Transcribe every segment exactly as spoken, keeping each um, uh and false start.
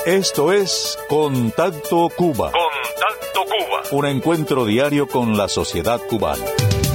Esto es Contacto Cuba. Contacto Cuba. Un encuentro diario con la sociedad cubana.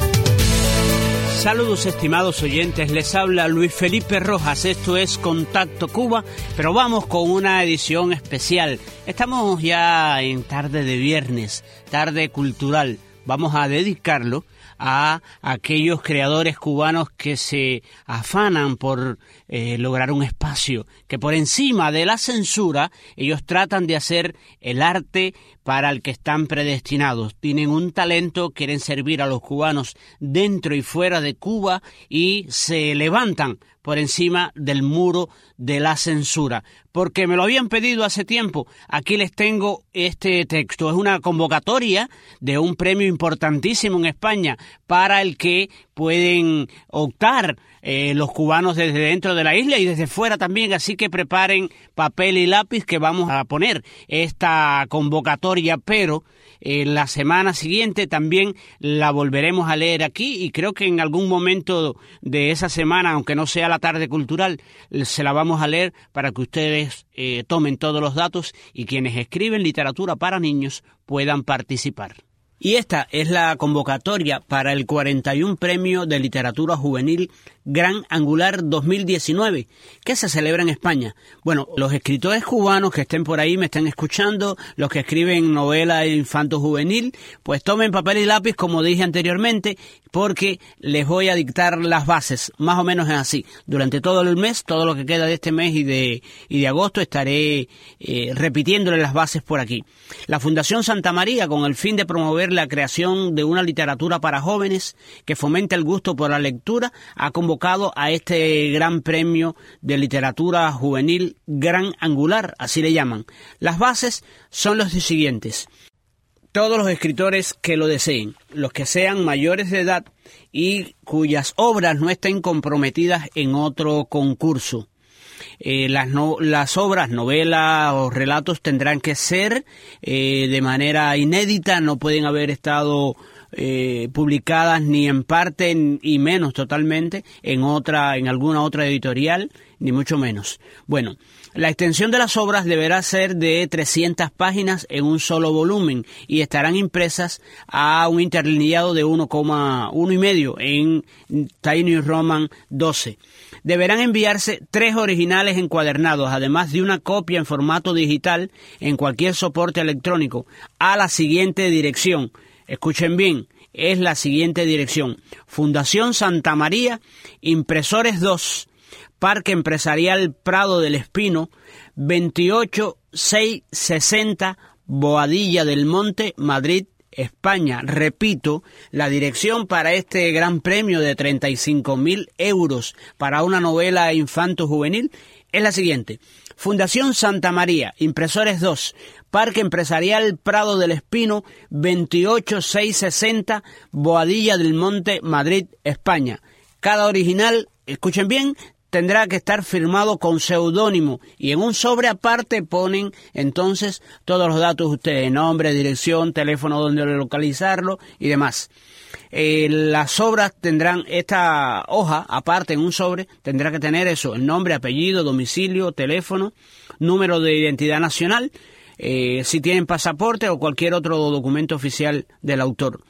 Saludos, estimados oyentes, les habla Luis Felipe Rojas. Esto es Contacto Cuba, pero vamos con una edición especial. Estamos ya en tarde de viernes, tarde cultural. Vamos a dedicarlo a aquellos creadores cubanos que se afanan por eh, lograr un espacio, que por encima de la censura ellos tratan de hacer el arte para el que están predestinados. Tienen un talento, quieren servir a los cubanos dentro y fuera de Cuba y se levantan por encima del muro de la censura. Porque me lo habían pedido hace tiempo. Aquí les tengo este texto. Es una convocatoria de un premio importantísimo en España para el que pueden optar eh, los cubanos desde dentro de la isla y desde fuera también. Así que preparen papel y lápiz que vamos a poner esta convocatoria, pero eh, la semana siguiente también la volveremos a leer aquí y creo que en algún momento de esa semana, aunque no sea la tarde cultural, se la vamos a leer para que ustedes eh, tomen todos los datos y quienes escriben literatura para niños puedan participar. Y esta es la convocatoria para el cuarenta y uno Premio de Literatura Juvenil Gran Angular dos mil diecinueve, que se celebra en España. Bueno, los escritores cubanos que estén por ahí, me estén escuchando, los que escriben novela infanto-juvenil, pues tomen papel y lápiz, como dije anteriormente, porque les voy a dictar las bases, más o menos es así. Durante todo el mes, todo lo que queda de este mes y de, y de agosto, estaré eh, repitiéndole las bases por aquí. La Fundación Santa María, con el fin de promover la creación de una literatura para jóvenes que fomente el gusto por la lectura, ha convocado a este gran premio de literatura juvenil Gran Angular, así le llaman. Las bases son las siguientes. Todos los escritores que lo deseen, los que sean mayores de edad y cuyas obras no estén comprometidas en otro concurso. Eh, las, no, las obras, novelas o relatos tendrán que ser eh, de manera inédita, no pueden haber estado eh, publicadas ni en parte y menos totalmente en otra, en alguna otra editorial, ni mucho menos. Bueno, la extensión de las obras deberá ser de trescientas páginas en un solo volumen y estarán impresas a un interlineado de uno coma uno y medio en Tiny Roman doce. Deberán enviarse tres originales encuadernados, además de una copia en formato digital en cualquier soporte electrónico, a la siguiente dirección. Escuchen bien, es la siguiente dirección. Fundación Santa María, Impresores dos, Parque Empresarial Prado del Espino, veintiocho mil seiscientos sesenta, Boadilla del Monte, Madrid, España. Repito, la dirección para este gran premio de treinta y cinco mil euros para una novela infanto-juvenil es la siguiente. Fundación Santa María, Impresores dos, Parque Empresarial Prado del Espino, veintiocho mil seiscientos sesenta, Boadilla del Monte, Madrid, España. Cada original, escuchen bien, tendrá que estar firmado con seudónimo y en un sobre aparte ponen entonces todos los datos de ustedes, nombre, dirección, teléfono donde localizarlo y demás. Eh, las obras tendrán, esta hoja aparte en un sobre tendrá que tener eso, el nombre, apellido, domicilio, teléfono, número de identidad nacional, eh, si tienen pasaporte o cualquier otro documento oficial del autor.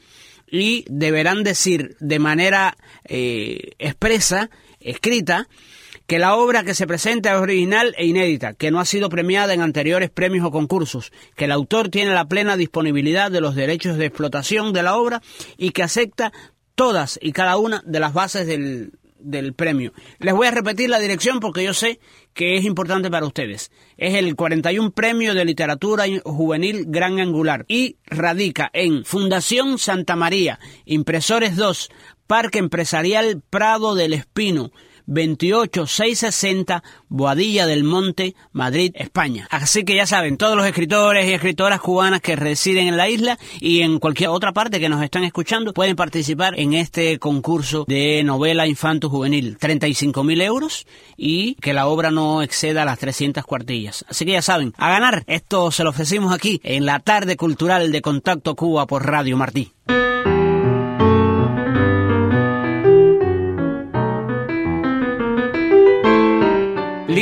Y deberán decir de manera eh, expresa, escrita, que la obra que se presenta es original e inédita, que no ha sido premiada en anteriores premios o concursos, que el autor tiene la plena disponibilidad de los derechos de explotación de la obra y que acepta todas y cada una de las bases del, del premio. Les voy a repetir la dirección porque yo sé que es importante para ustedes. Es el cuarenta y uno Premio de Literatura Juvenil Gran Angular y radica en Fundación Santa María, Impresores dos, Parque Empresarial Prado del Espino, veintiocho mil seiscientos sesenta, Boadilla del Monte, Madrid, España. Así que ya saben, todos los escritores y escritoras cubanas que residen en la isla y en cualquier otra parte que nos están escuchando pueden participar en este concurso de novela infanto-juvenil. treinta y cinco mil euros y que la obra no exceda las trescientas cuartillas. Así que ya saben, a ganar. Esto se lo ofrecimos aquí en la tarde cultural de Contacto Cuba por Radio Martí.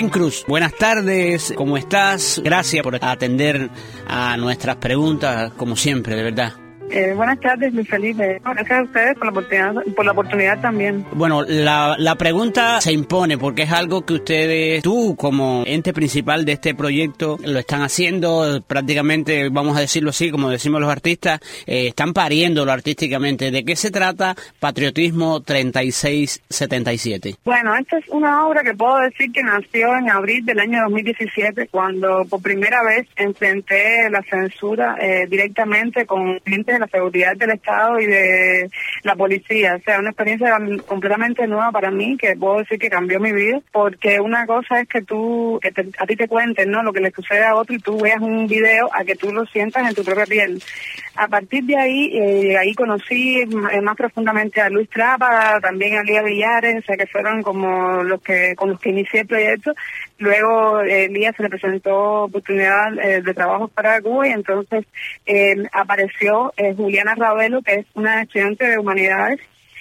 Martín Cruz, buenas tardes, ¿cómo estás? Gracias por atender a nuestras preguntas, como siempre, de verdad. Eh, buenas tardes, Luis Felipe. Gracias a ustedes por la oportunidad, por la oportunidad también. Bueno, la, la pregunta se impone porque es algo que ustedes, tú como ente principal de este proyecto, lo están haciendo prácticamente, vamos a decirlo así, como decimos los artistas, eh, están pariéndolo artísticamente. ¿De qué se trata Patriotismo treinta y seis setenta y siete? Bueno, esta es una obra que puedo decir que nació en abril del año dos mil diecisiete, cuando por primera vez enfrenté la censura eh, directamente con gente de la seguridad del Estado y de la policía. O sea, una experiencia completamente nueva para mí, que puedo decir que cambió mi vida, porque una cosa es que tú, que te, a ti te cuenten, ¿no?, lo que le sucede a otro y tú veas un video a que tú lo sientas en tu propia piel. A partir de ahí, eh, ahí conocí eh, más profundamente a Luis Trapa, también a Lía Villares, o sea, que fueron como los que con los que inicié el proyecto. Luego eh, Lía se le presentó oportunidad eh, de trabajo para Cuba y entonces eh, apareció eh, Juliana Ravelo, que es una estudiante de humanidades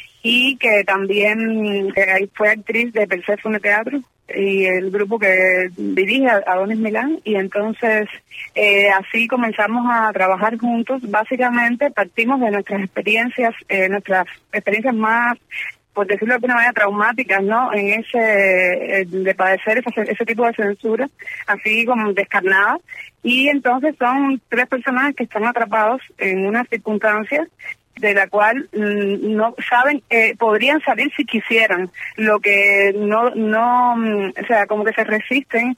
y que también eh, fue actriz de Perséfone Teatro y el grupo que dirige, Adonis Milán, y entonces eh, así comenzamos a trabajar juntos. Básicamente partimos de nuestras experiencias, eh, nuestras experiencias más, por decirlo de alguna manera, traumáticas, ¿no?, en ese, eh, de padecer ese, ese tipo de censura, así como descarnada, y entonces son tres personajes que están atrapados en unas circunstancias de la cual mm, no saben, eh, podrían salir si quisieran, lo que no, no, mm, o sea, como que se resisten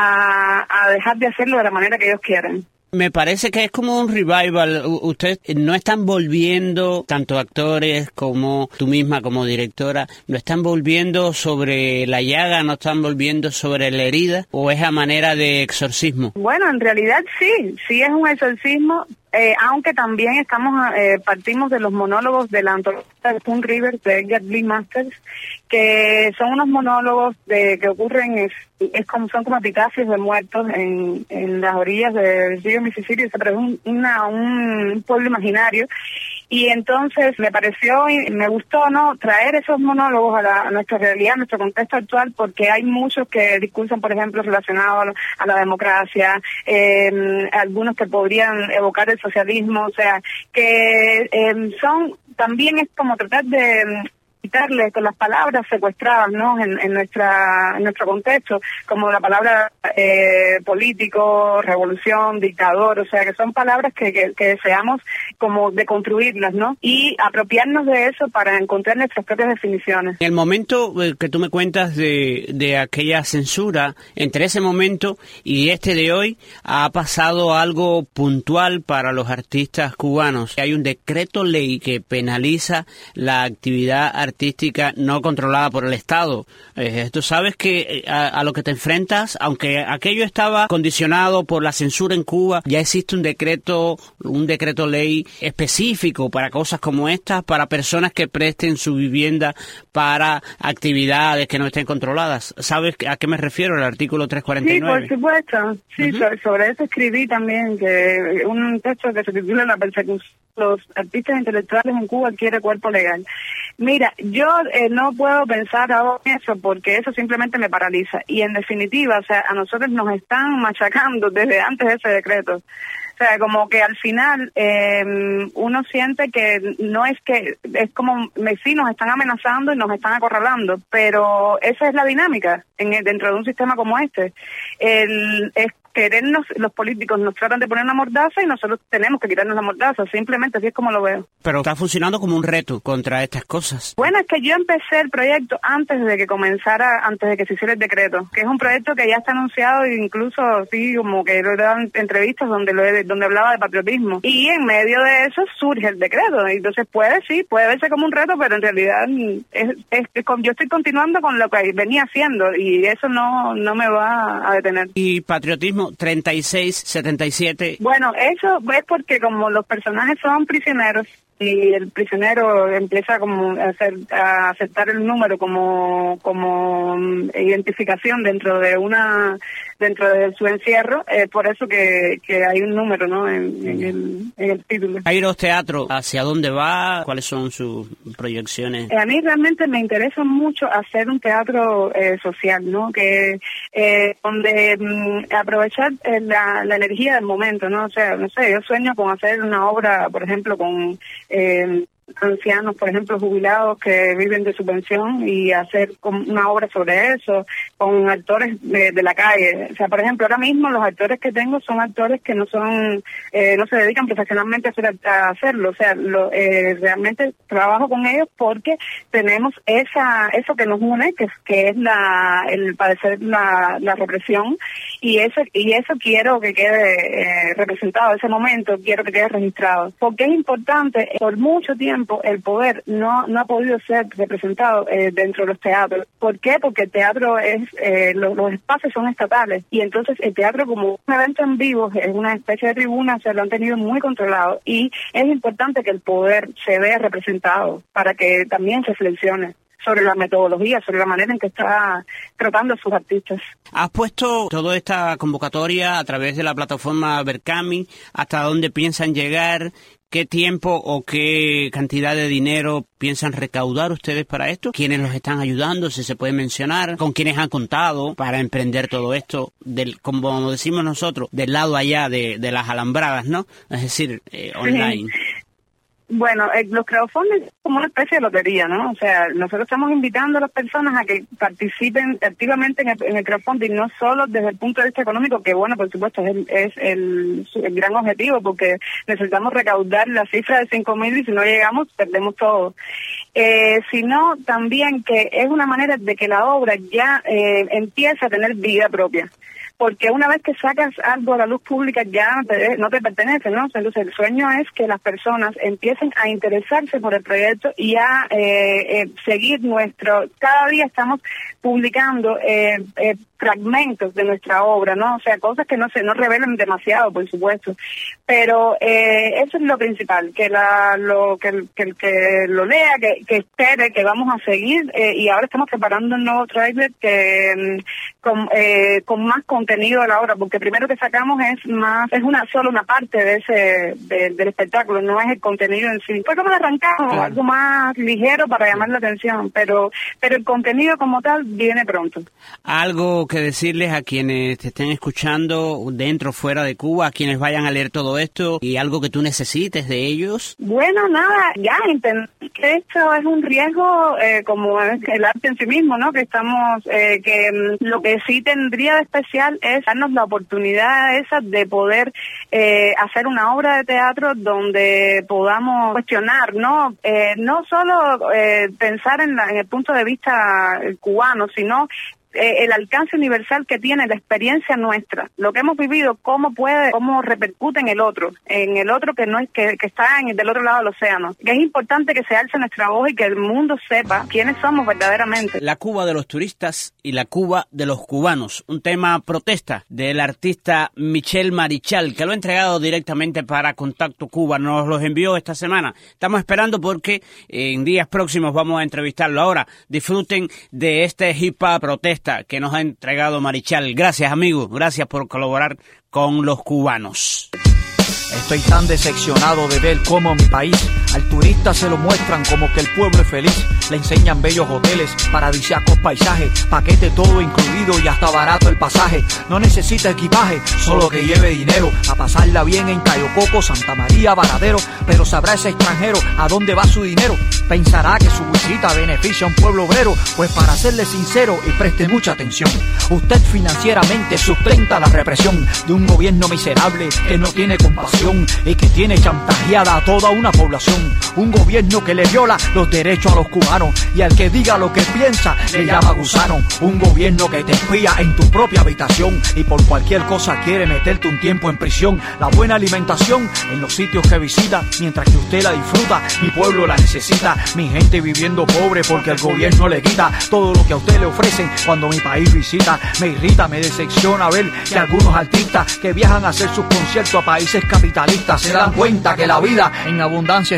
a, a dejar de hacerlo de la manera que ellos quieren. Me parece que es como un revival. Ustedes no están volviendo, tanto actores como tú misma como directora, no están volviendo sobre la llaga, no están volviendo sobre la herida, ¿o es a manera de exorcismo? Bueno, en realidad sí, sí es un exorcismo, eh, aunque también estamos eh, partimos de los monólogos de la antología de Spoon River de Edgar Lee Masters, que son unos monólogos de que ocurren, es, es como son como epitafios de muertos en, en las orillas del río Mississippi, o sea, pero es un, una, un pueblo imaginario. Y entonces me pareció y me gustó, ¿no?, traer esos monólogos a, la, a nuestra realidad, a nuestro contexto actual, porque hay muchos que discursan, por ejemplo, relacionados a, lo, a la democracia, eh, algunos que podrían evocar el socialismo, o sea, que eh, son, también es como tratar de quitarle con las palabras secuestradas, ¿no?, en, en nuestra en nuestro contexto, como la palabra eh, político, revolución, dictador, o sea, que son palabras que, que, que deseamos como deconstruirlas, ¿no?, y apropiarnos de eso para encontrar nuestras propias definiciones. En el momento que tú me cuentas de, de aquella censura, entre ese momento y este de hoy, ha pasado algo puntual para los artistas cubanos. Hay un decreto ley que penaliza la actividad artística artística no controlada por el Estado. Eh, tú sabes que a, a lo que te enfrentas, aunque aquello estaba condicionado por la censura en Cuba, ya existe un decreto, un decreto ley específico para cosas como estas, para personas que presten su vivienda para actividades que no estén controladas. ¿Sabes a qué me refiero? El artículo trescientos cuarenta y nueve. Sí, por supuesto. Sí, uh-huh. sobre, sobre eso escribí también que un texto que se titula La persecución los artistas intelectuales en Cuba adquiere cuerpo legal. Mira, yo eh, no puedo pensar ahora en eso porque eso simplemente me paraliza. Y en definitiva, o sea, a nosotros nos están machacando desde antes de ese decreto. O sea, como que al final eh, uno siente que no es que, es como, sí, nos están amenazando y nos están acorralando, pero esa es la dinámica en el, dentro de un sistema como este. El, es querernos, los políticos nos tratan de poner una mordaza y nosotros tenemos que quitarnos la mordaza, simplemente así es como lo veo. Pero está funcionando como un reto contra estas cosas. Bueno, es que yo empecé el proyecto antes de que comenzara, antes de que se hiciera el decreto, que es un proyecto que ya está anunciado e incluso sí, como que lo dan entrevistas donde lo he, donde hablaba de patriotismo. Y en medio de eso surge el decreto. Entonces puede, sí, puede verse como un reto, pero en realidad es, es, es, yo estoy continuando con lo que venía haciendo y eso no, no me va a detener. ¿Y Patriotismo treinta y seis setenta y siete? Bueno, eso es porque como los personajes son prisioneros y el prisionero empieza como a, hacer, a aceptar el número como como identificación dentro de una dentro de su encierro, es por eso que, que hay un número, ¿no? en, en, el, en el título. Kairos Teatro, ¿hacia dónde va? ¿Cuáles son sus proyecciones? A mí realmente me interesa mucho hacer un teatro eh, social, ¿no? Que eh, donde mm, aprovechar eh, la, la energía del momento, ¿no? O sea, no sé, yo sueño con hacer una obra, por ejemplo, con eh, ancianos, por ejemplo, jubilados que viven de su pensión y hacer una obra sobre eso, con actores de, de la calle. O sea, por ejemplo, ahora mismo los actores que tengo son actores que no son, eh, no se dedican profesionalmente a, hacer, a hacerlo. O sea, lo, eh, realmente trabajo con ellos porque tenemos esa eso que nos une, que, que es la el padecer la, la represión, y eso y eso quiero que quede eh, representado, ese momento quiero que quede registrado. Porque es importante, por mucho tiempo, el poder no no ha podido ser representado eh, dentro de los teatros. ¿Por qué? Porque el teatro es, eh, lo, los espacios son estatales, y entonces el teatro, como un evento en vivo, es una especie de tribuna, se lo han tenido muy controlado, y es importante que el poder se vea representado para que también se reflexione sobre la metodología, sobre la manera en que está tratando a sus artistas. ¿Has puesto toda esta convocatoria a través de la plataforma Berkami? ¿Hasta dónde piensan llegar? ¿Qué tiempo o qué cantidad de dinero piensan recaudar ustedes para esto? ¿Quiénes los están ayudando? Si se puede mencionar. ¿Con quiénes han contado para emprender todo esto? Del, como decimos nosotros, del lado allá de, de las alambradas, ¿no? Es decir, eh, online. Sí. Bueno, eh, los crowdfunding es como una especie de lotería, ¿no? O sea, nosotros estamos invitando a las personas a que participen activamente en el, en el crowdfunding, no solo desde el punto de vista económico, que bueno, por supuesto, es el, es el, el gran objetivo, porque necesitamos recaudar la cifra de cinco mil y si no llegamos, perdemos todo. Eh, sino también que es una manera de que la obra ya eh, empiece a tener vida propia. Porque una vez que sacas algo a la luz pública ya no te, no te pertenece, ¿no? Entonces el sueño es que las personas empiecen a interesarse por el proyecto y a eh, eh, seguir nuestro... Cada día estamos publicando eh, eh, fragmentos de nuestra obra, ¿no? O sea, cosas que no se no revelan demasiado, por supuesto. Pero eh, eso es lo principal, que la lo que el que, el que lo lea, que, que espere, que vamos a seguir. Eh, y ahora estamos preparando un nuevo trailer que con, eh, con más contenido de la obra, porque primero que sacamos es más es una solo una parte de ese de, del espectáculo, no es el contenido en sí. Fue como arrancamos, claro, algo más ligero para llamar la atención, pero pero el contenido como tal viene pronto. Algo que decirles a quienes te estén escuchando dentro o fuera de Cuba, a quienes vayan a leer todo esto, y algo que tú necesites de ellos. Bueno, nada, ya entender que esto es un riesgo eh, como es el arte en sí mismo, ¿no? Que estamos, eh, que mm, lo que sí tendría de especial es darnos la oportunidad esa de poder eh, hacer una obra de teatro donde podamos cuestionar, ¿no? Eh, no solo eh, pensar en, la, en el punto de vista cubano, sino Eh, el alcance universal que tiene la experiencia nuestra, lo que hemos vivido, cómo puede, cómo repercute en el otro, en el otro que no es que, que está en, del otro lado del océano. Que es importante que se alce nuestra voz y que el mundo sepa quiénes somos verdaderamente. La Cuba de los turistas y la Cuba de los cubanos, un tema protesta del artista Michel Marichal, que lo ha entregado directamente para Contacto Cuba, nos los envió esta semana. Estamos esperando porque en días próximos vamos a entrevistarlo. Ahora disfruten de este hip hop protesta que nos ha entregado Marichal. Gracias, amigo, gracias por colaborar con los cubanos. Estoy tan decepcionado de ver cómo en mi país al turista se lo muestran como que el pueblo es feliz. Le enseñan bellos hoteles, paradisíacos paisajes, paquete todo incluido y hasta barato el pasaje. No necesita equipaje, solo que lleve dinero a pasarla bien en Cayo Coco, Santa María, Varadero. Pero sabrá ese extranjero a dónde va su dinero. Pensará que su visita beneficia a un pueblo obrero. Pues para serle sincero y preste mucha atención, usted financieramente sustenta la represión de un gobierno miserable que no tiene compasión y que tiene chantajeada a toda una población. Un gobierno que le viola los derechos a los cubanos y al que diga lo que piensa le llama gusano. Un gobierno que te espía en tu propia habitación y por cualquier cosa quiere meterte un tiempo en prisión. La buena alimentación en los sitios que visita, mientras que usted la disfruta, mi pueblo la necesita. Mi gente viviendo pobre porque el gobierno le quita todo lo que a usted le ofrecen cuando mi país visita. Me irrita, me decepciona ver que algunos artistas que viajan a hacer sus conciertos a países capitalistas se dan cuenta que la vida en abundancia es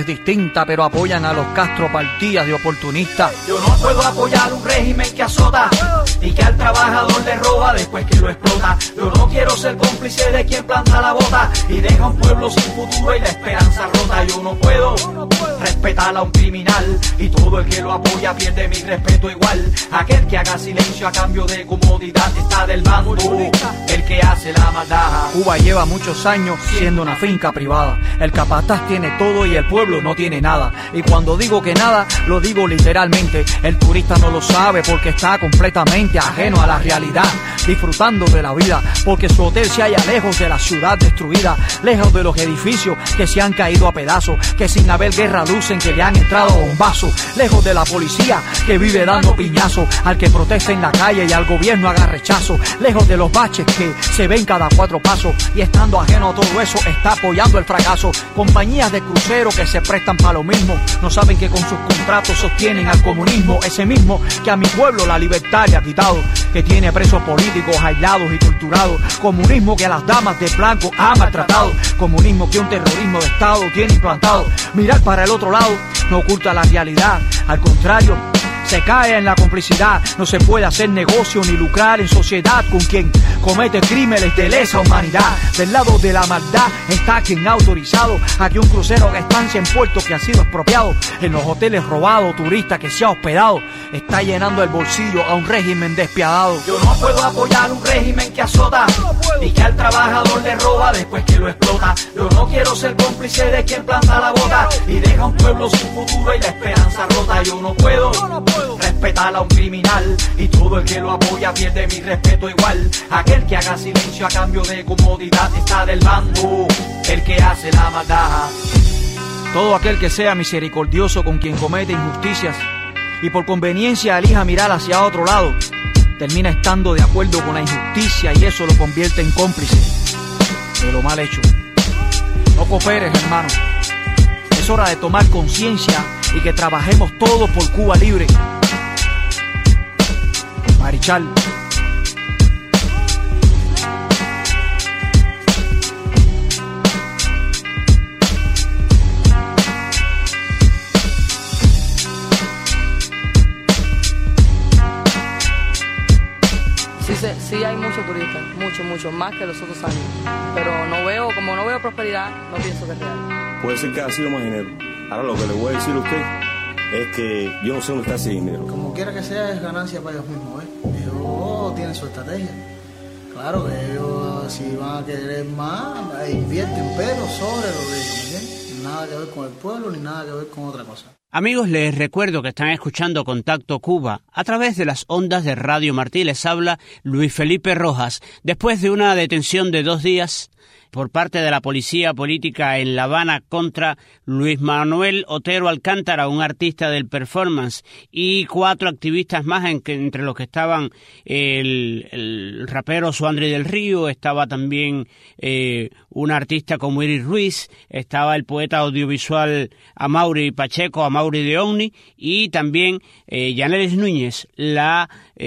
distinta, pero apoyan a los Castro partidas de oportunistas. Yo no puedo apoyar un régimen que azota y que al trabajador le roba después que lo explota. Yo no quiero ser cómplice de quien planta la bota y deja un pueblo sin futuro y la esperanza rota. Yo no puedo respetar a un criminal y todo el que lo apoya pierde mi respeto igual. Aquel que haga silencio a cambio de comodidad está del bando el que hace la maldad. Cuba lleva muchos años siendo una finca privada. El capataz tiene todo y el pueblo no tiene nada. Y cuando digo que nada, lo digo literalmente. El turista no lo sabe porque está completamente ajeno a la realidad, disfrutando de la vida, porque su hotel se halla lejos de la ciudad destruida, lejos de los edificios que se han caído a pedazos, que sin haber guerra lucen que le han entrado bombazos, lejos de la policía que vive dando piñazos al que protesta en la calle y al gobierno haga rechazo, lejos de los baches que se ven cada cuatro pasos, y estando ajeno a todo eso está apoyando el fracaso. Compañías de crucero que se prestan para lo mismo, no saben que con sus contratos sostienen al comunismo, ese mismo que a mi pueblo la libertad le ha quitado, que tiene presos políticos aislados y torturados, comunismo que a las damas de blanco ha maltratado, comunismo que un terrorismo de Estado tiene implantado. Mirar para el otro lado no oculta la realidad, al contrario, se cae en la complicidad. No se puede hacer negocio ni lucrar en sociedad con quien comete crímenes de lesa humanidad. Del lado de la maldad está quien ha autorizado a que un crucero que estancia en puertos que ha sido expropiado, en los hoteles robados, turista que se ha hospedado, está llenando el bolsillo a un régimen despiadado. Yo no puedo apoyar un régimen que azota y que al trabajador le roba después que lo explota. Yo no quiero ser cómplice de quien planta la bota y deja un pueblo sin futuro y la esperanza rota. Yo no puedo respetar a un criminal y todo el que lo apoya pierde mi respeto igual. Aquel que haga silencio a cambio de comodidad está del bando el que hace la maldad. Todo aquel que sea misericordioso con quien comete injusticias y por conveniencia elija mirar hacia otro lado, termina estando de acuerdo con la injusticia y eso lo convierte en cómplice de lo mal hecho. No cooperes, hermano. Es hora de tomar conciencia y que trabajemos todos por Cuba libre. Marichal. Sí, sí, sí hay muchos turistas, mucho, mucho, más que los otros años. Pero no veo, como no veo prosperidad, no pienso que es real. Puede ser que haya sido más dinero. Ahora lo que le voy a decir a usted es que yo no sé dónde está ese dinero. Como quiera que sea, es ganancia para ellos mismos, ¿eh? Ellos tienen su estrategia. Claro que ellos, si van a querer más, invierten, pero sobre lo de ellos, ¿entiendes? Nada que ver con el pueblo, ni nada que ver con otra cosa. Amigos, les recuerdo que están escuchando Contacto Cuba a través de las ondas de Radio Martí. Les habla Luis Felipe Rojas. Después de una detención de dos días por parte de la policía política en La Habana contra Luis Manuel Otero Alcántara, un artista del performance, y cuatro activistas más, en que, entre los que estaban el, el rapero Suandri del Río, estaba también eh, un artista como Iris Ruiz, estaba el poeta audiovisual Amaury Pacheco, Amaury de Omni, y también eh, Yanelis Núñez, la,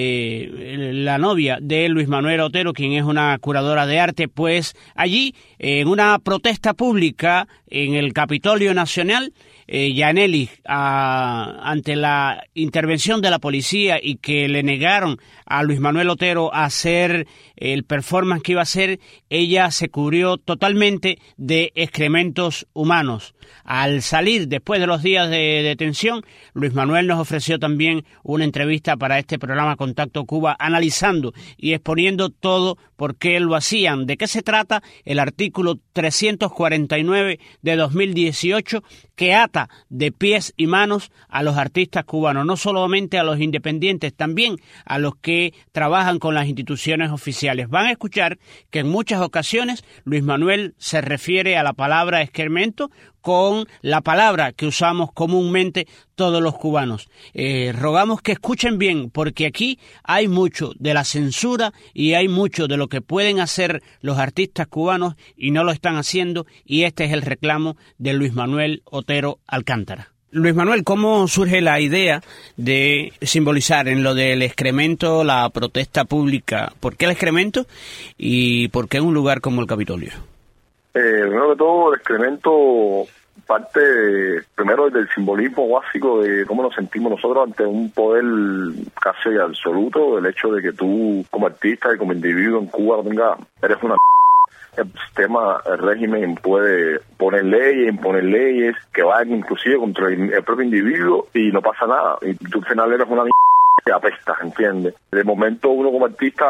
eh, la novia de Luis Manuel Otero, quien es una curadora de arte. Pues allí, en una protesta pública en el Capitolio Nacional, eh, Yanelis, a, ante la intervención de la policía y que le negaron a Luis Manuel Otero a hacer el performance que iba a hacer, ella se cubrió totalmente de excrementos humanos. Al salir, después de los días de detención, Luis Manuel nos ofreció también una entrevista para este programa Contacto Cuba, analizando y exponiendo todo por qué lo hacían, de qué se trata el artículo trescientos cuarenta y nueve de dos mil dieciocho, que ata de pies y manos a los artistas cubanos, no solamente a los independientes, también a los que trabajan con las instituciones oficiales. Van a escuchar que en muchas ocasiones Luis Manuel se refiere a la palabra excremento con la palabra que usamos comúnmente todos los cubanos. Eh, rogamos que escuchen bien, porque aquí hay mucho de la censura y hay mucho de lo que pueden hacer los artistas cubanos y no lo están haciendo, y este es el reclamo de Luis Manuel Otero Alcántara. Luis Manuel, ¿cómo surge la idea de simbolizar en lo del excremento la protesta pública? ¿Por qué el excremento y por qué un lugar como el Capitolio? Eh, primero que todo, el excremento parte de, primero del simbolismo básico de cómo nos sentimos nosotros ante un poder casi absoluto, el hecho de que tú como artista y como individuo en Cuba no tengas, eres una el sistema, el régimen puede poner leyes, imponer leyes que van inclusive contra el, el propio individuo y no pasa nada. Y tú al final eres una que apestas, ¿entiendes? De momento uno como artista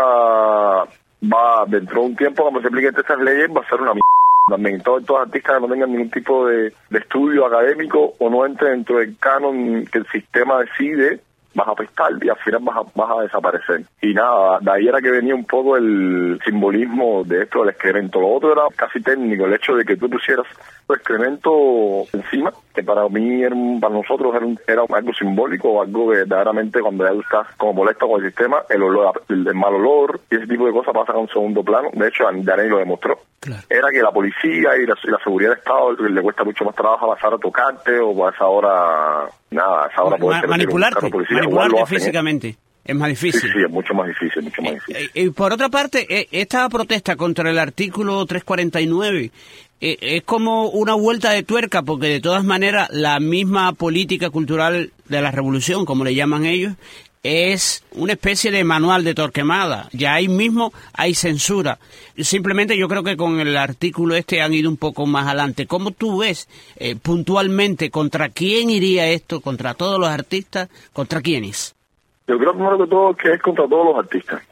va, dentro de un tiempo, cuando se apliquen estas leyes, va a ser una mierda. También todos estos artistas que no tengan ningún tipo de, de estudio académico o no entren dentro del canon que el sistema decide, vas a apestar y al final vas a, vas a desaparecer. Y nada, de ahí era que venía un poco el simbolismo de esto del excremento. Lo otro era casi técnico, el hecho de que tú pusieras el excremento encima, que para mí, era, para nosotros era, un, era algo simbólico, algo que verdaderamente cuando ya estás como molesto con el sistema, el olor, el, el mal olor y ese tipo de cosas pasan a un segundo plano. De hecho, Daney lo demostró. Claro. Era que la policía y la, y la seguridad del Estado le cuesta mucho más trabajo pasar a tocarte o a esa hora, nada, a esa hora poder... Ma manipularte, manipularte físicamente. ¿eh? Es más difícil. Sí, sí, es mucho más difícil, mucho más difícil. Y, y por otra parte, esta protesta contra el artículo trescientos cuarenta y nueve eh, es como una vuelta de tuerca, porque de todas maneras la misma política cultural de la revolución, como le llaman ellos, es una especie de manual de Torquemada. Ya ahí mismo hay censura. Simplemente yo creo que con el artículo este han ido un poco más adelante. ¿Cómo tú ves eh, puntualmente contra quién iría esto? ¿Contra todos los artistas? ¿Contra quiénes? Yo creo primero que todo que es contra todos los artistas.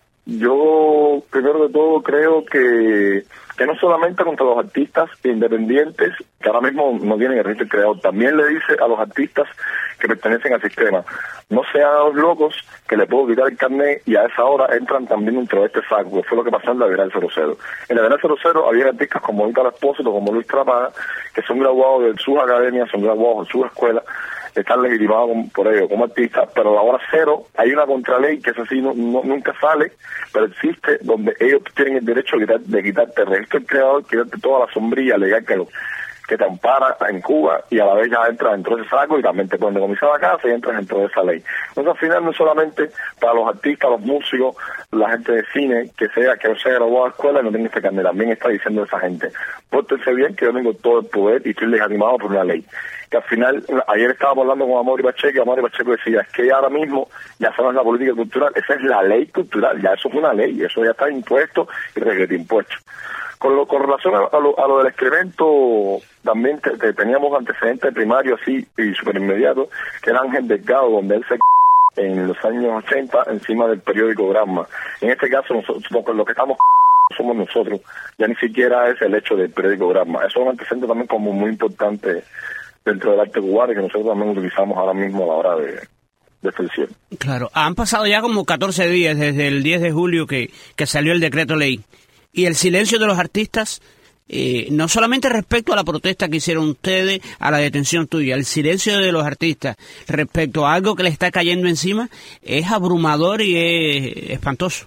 Yo primero de todo creo que, que no solamente contra los artistas independientes, que ahora mismo no tienen el registro creador, también le dice a los artistas que pertenecen al sistema, no sean los locos que le puedo quitar el carnet y a esa hora entran también dentro de este saco, que fue lo que pasó en la Bienal cero cero. En la Bienal cero cero había artistas como Víctor Espósito, como Luis Trapaga, que son graduados de sus academias, son graduados de sus escuelas, están legitimados por ellos como artistas, pero a la hora cero hay una contraley que es así, no, no, nunca sale, pero existe, donde ellos tienen el derecho de, quitar, de quitarte el registro del creador, quitarte toda la sombrilla legal que, lo, que te ampara en Cuba, y a la vez ya entras dentro de ese saco y también te pueden decomisar la casa y entras dentro de esa ley. Entonces al final no solamente para los artistas, los músicos, la gente de cine, que sea que no sea graduado de escuela y no tenga este carnet, también está diciendo esa gente, pórtense bien que yo tengo todo el poder y estoy legitimado por una ley. Que al final, ayer estábamos hablando con Amaury Pacheco, y Amaury Pacheco decía, es que ahora mismo ya sabes la política cultural, esa es la ley cultural, ya eso es una ley, eso ya está impuesto y regrete impuesto. Con, lo, con relación a, a, lo, a lo del excremento, también te, te teníamos antecedentes primarios así y super inmediatos, que era Ángel Delgado, donde él se en los años ochenta encima del periódico Gramma. En este caso, nosotros, lo que estamos somos nosotros, ya ni siquiera es el hecho del periódico Gramma. Eso es un antecedente también como muy importante dentro del arte cubano y que nosotros también utilizamos ahora mismo a la hora de, de extensión. Claro, han pasado ya como catorce días desde el diez de julio que, que salió el decreto ley. Y el silencio de los artistas, eh, no solamente respecto a la protesta que hicieron ustedes, a la detención tuya, el silencio de los artistas respecto a algo que le está cayendo encima es abrumador y es espantoso.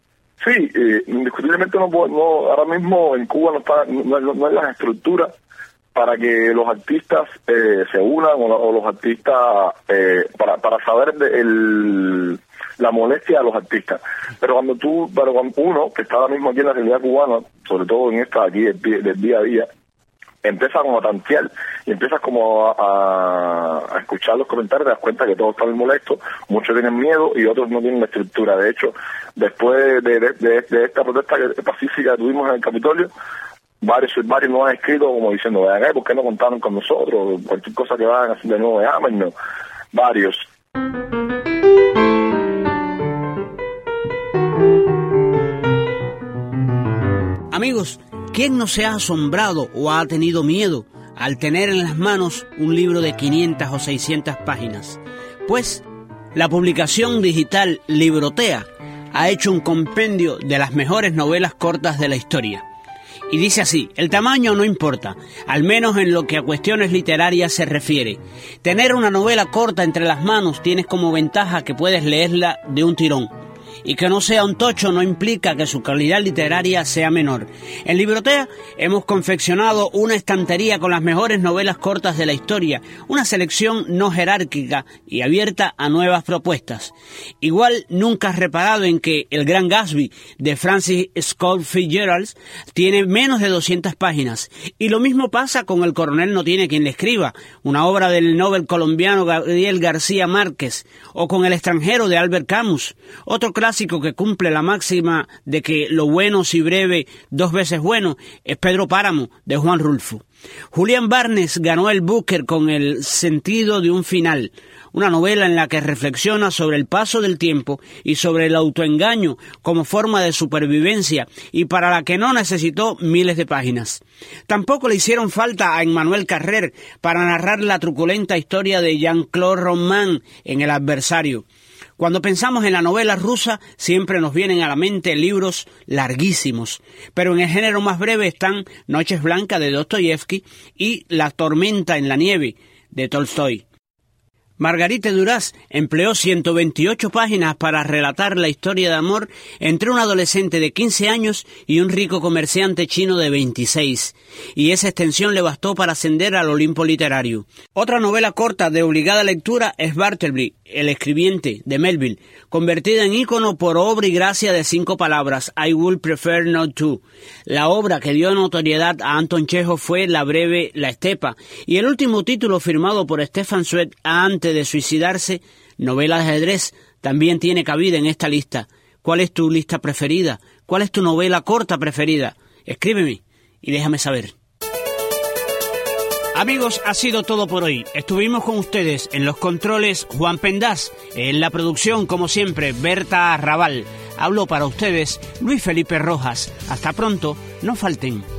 Sí, eh, indiscutiblemente no, no, ahora mismo en Cuba no, está, no, no, no hay las estructuras para que los artistas eh, se unan o, o los artistas, eh, para, para saber de el, la molestia de los artistas. Pero cuando tú, pero cuando uno, que está ahora mismo aquí en la realidad cubana, sobre todo en esta aquí del, del día a día, empieza como a tantear y empiezas como a, a, a escuchar los comentarios, te das cuenta que todos están molestos, muchos tienen miedo y otros no tienen la estructura. De hecho, después de, de, de, de esta protesta pacífica que tuvimos en el Capitolio, Varios, varios nos han escrito como diciendo, vean, ¿por qué no contaron con nosotros? Cualquier cosa que vayan a hacer de nuevo, llámenos. Varios. Amigos, ¿quién no se ha asombrado o ha tenido miedo al tener en las manos un libro de quinientas o seiscientas páginas? Pues la publicación digital Librotea ha hecho un compendio de las mejores novelas cortas de la historia. Y dice así, el tamaño no importa, al menos en lo que a cuestiones literarias se refiere. Tener una novela corta entre las manos tienes como ventaja que puedes leerla de un tirón. y que no sea un tocho no implica que su calidad literaria sea menor. En Librotea hemos confeccionado una estantería con las mejores novelas cortas de la historia, una selección no jerárquica y abierta a nuevas propuestas. Igual nunca has reparado en que El Gran Gatsby de Francis Scott Fitzgerald tiene menos de doscientas páginas, y lo mismo pasa con El Coronel no tiene quien le escriba, una obra del Nobel colombiano Gabriel García Márquez, o con El extranjero de Albert Camus, otro clásico que cumple la máxima de que lo bueno si breve dos veces bueno es Pedro Páramo de Juan Rulfo. Julián Barnes ganó el Booker con El sentido de un final, una novela en la que reflexiona sobre el paso del tiempo y sobre el autoengaño como forma de supervivencia, y para la que no necesitó miles de páginas. Tampoco le hicieron falta a Emmanuel Carrer para narrar la truculenta historia de Jean-Claude Roman en El adversario. Cuando pensamos en la novela rusa, siempre nos vienen a la mente libros larguísimos, pero en el género más breve están Noches Blancas de Dostoyevsky y La tormenta en la nieve de Tolstoy. Margarite Duras empleó ciento veintiocho páginas para relatar la historia de amor entre un adolescente de quince años y un rico comerciante chino de veintiséis, y esa extensión le bastó para ascender al Olimpo literario. Otra novela corta de obligada lectura es Bartleby, El escribiente, de Melville, convertida en ícono por obra y gracia de cinco palabras, I would prefer not to. La obra que dio notoriedad a Anton Chekhov fue La breve La estepa, y el último título firmado por Stefan Zweig antes de suicidarse, Novela de ajedrez, también tiene cabida en esta lista. ¿Cuál es tu lista preferida? ¿Cuál es tu novela corta preferida? Escríbeme y déjame saber. Amigos, ha sido todo por hoy. Estuvimos con ustedes en los controles Juan Pendaz, en la producción, como siempre, Berta Raval. Habló para ustedes Luis Felipe Rojas. Hasta pronto, no falten.